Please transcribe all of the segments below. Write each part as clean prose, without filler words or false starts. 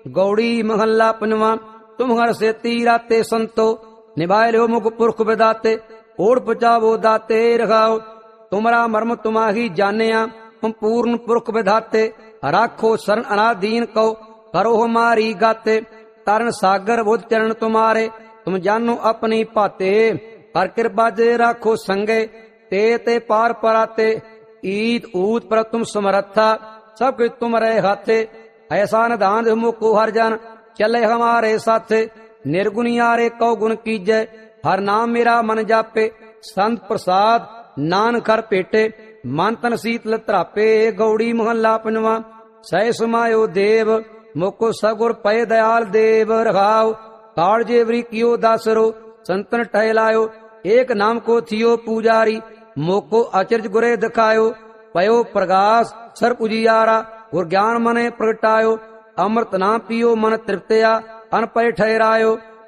गौड़ी महल्ला पंजवा। तुम हर सेती राते संतो, निभाए लो मुख पुरख विदाते। ओढ़ पचावो दाते रखाओ, तुमरा मर्म तुमाही जानिया। हम पूर्ण पुरख विधाते, राखो शरण अनादीन को। करो हमारी गाते, तारण सागर बुध चरण तुम्हारे। तुम जानो अपनी पाते, हर कृपा जे राखो संगे। ते पार पराते, ईद ऊत पर तुम समर्था। सब कुछ तुम्हारे हाथे, ऐसा निधान मुको हर जन। चले हमारे साथे, निर्गुणियारे कौ गुण कीजय। हर नाम मेरा मन जापे, संत प्रसाद नान कर पेटे। मन तन शीतल त्रापे, गौड़ी महल्ला पंजवा। सह समायो देव, मुको सगुर पय दयाल देव रखाओ। काल जेवरी कियो दासरो, संतन टहलायो। एक नाम को थियो पुजारी, मोको अचरज गुरे दिखायो। पयो प्रकाश सर उजियारा, गुर ज्ञान मने प्रगटायो। अमृत नाम पियो मन तृप्तया, अनपय ठहरायो।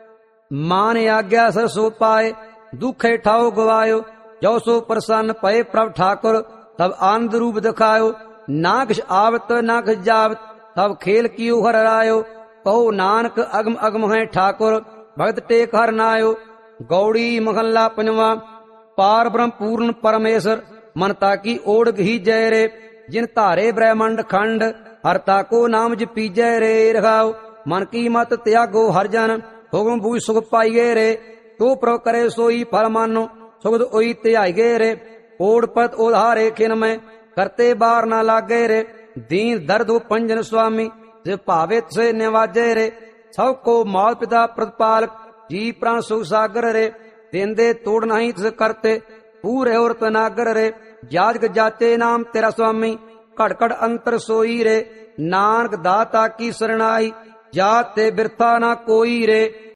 मान आज्ञा सर सो पाए, दुख ठाओ गवायो। जो सो प्रसन्न पय प्रभ ठाकुर, तब आनंद रूप दिखायो। नाकश आवत नाकश जावत, तब खेल कियो हर रायो। कहो नानक अगम अगम है ठाकुर, भगत टेक हर नायो। गौड़ी महल्ला पंजवा। पार ब्रह्म पूर्ण परमेश्वर, मन ताकी ओढ़ ही जय रे। जिन धारे ब्रह्मंड खंड, हर ताको नाम जपीजय रे रखाओ। मन की मत त्यागो हर जन, हुक्म बूझ सुख पाइये रे। तो प्रो करे सोई फल मानो, सुगध ओई त्यागे रे। ओढ़ पत ओधारे खिन में, करते बार ना लागे रे। दीन दर्द पंजन स्वामी, जे भावे से निवाजे रे। सब को मात पिता प्रतिपालक, जी प्राण सुख सागर रे। देंदे तोड़ नहीं तिस करते, पूरे और तनागर रे। जाजग जाचे नाम तेरा स्वामी, कड़ कड़ अंतर सोई रे। नानक दाता की शरणाई, जाते बिरथा ना कोई रे।